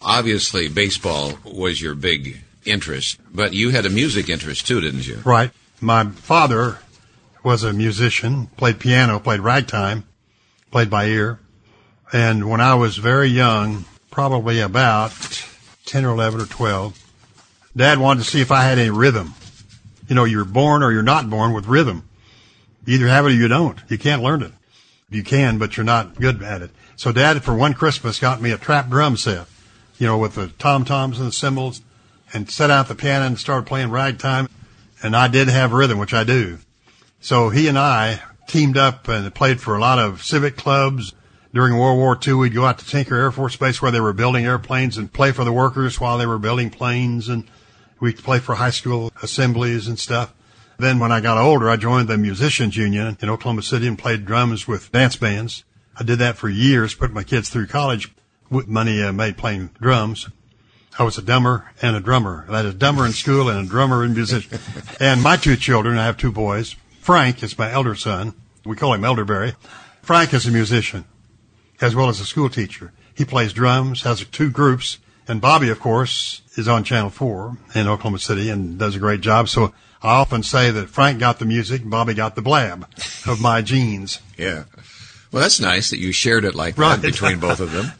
obviously baseball was your big interest, but you had a music interest too, didn't you? Right. My father was a musician, played piano, played ragtime, played by ear. And when I was very young, probably about 10 or 11 or 12, Dad wanted to see if I had any rhythm. You know, you're born or you're not born with rhythm. You either have it or you don't. You can't learn it. You can, but you're not good at it. So Dad, for one Christmas, got me a trap drum set, you know, with the tom-toms and the cymbals, and set out the piano and started playing ragtime. And I did have rhythm, which I do. So he and I teamed up and played for a lot of civic clubs. During World War II, we'd go out to Tinker Air Force Base where they were building airplanes and play for the workers while they were building planes. And we'd play for high school assemblies and stuff. Then when I got older, I joined the Musicians Union in Oklahoma City and played drums with dance bands. I did that for years, put my kids through college with money made playing drums. I was a dumber and a drummer. That is, dumber in school and a drummer in musician. And my two children, I have two boys. Frank is my elder son. We call him Elderberry. Frank is a musician as well as a school teacher. He plays drums, has two groups. And Bobby, of course, is on Channel 4 in Oklahoma City and does a great job. So I often say that Frank got the music and Bobby got the blab of my genes. Yeah. Well, that's nice that you shared it like that between both of them.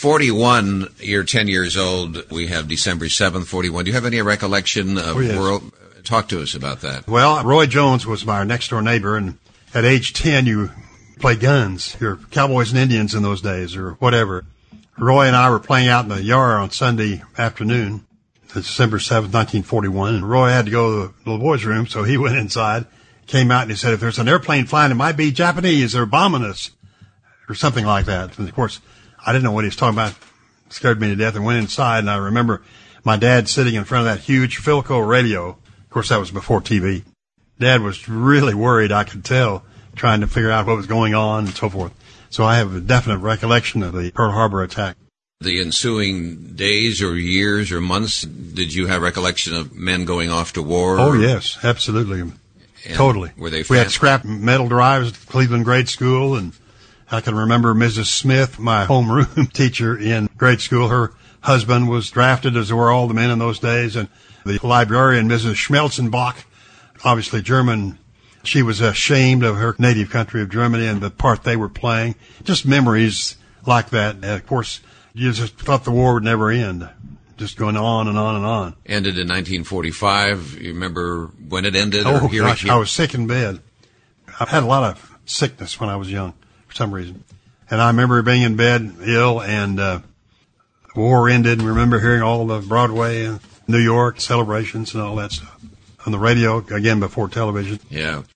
41, you're 10 years old. We have December 7th, 41. Do you have any recollection of world? Talk to us about that. Well, Roy Jones was my next-door neighbor, and at age 10, you play guns. You're cowboys and Indians in those days or whatever. Roy and I were playing out in the yard on Sunday afternoon, December 7th, 1941, and Roy had to go to the little boy's room, so he went inside, came out, and he said, if there's an airplane flying, it might be Japanese. They're bombing us, or something like that. And, of course, I didn't know what he was talking about. It scared me to death and went inside, and I remember my dad sitting in front of that huge Philco radio. Of course, that was before TV. Dad was really worried, I could tell, trying to figure out what was going on and so forth. So I have a definite recollection of the Pearl Harbor attack. The ensuing days or years or months, did you have recollection of men going off to war? Oh, yes, absolutely. And totally. Were they We had scrap metal drives at Cleveland Grade School, and I can remember Mrs. Smith, my homeroom teacher in grade school. Her husband was drafted, as were all the men in those days, and the librarian, Mrs. Schmelzenbach, obviously German. She was ashamed of her native country of Germany and the part they were playing. Just memories like that. And of course, you just thought the war would never end. Just going on and on and on. Ended in 1945. You remember when it ended? Oh, gosh, I was sick in bed. I had a lot of sickness when I was young for some reason. And I remember being in bed ill, and the war ended, and remember hearing all the Broadway and New York celebrations and all that stuff. On the radio, again, before television. Yeah.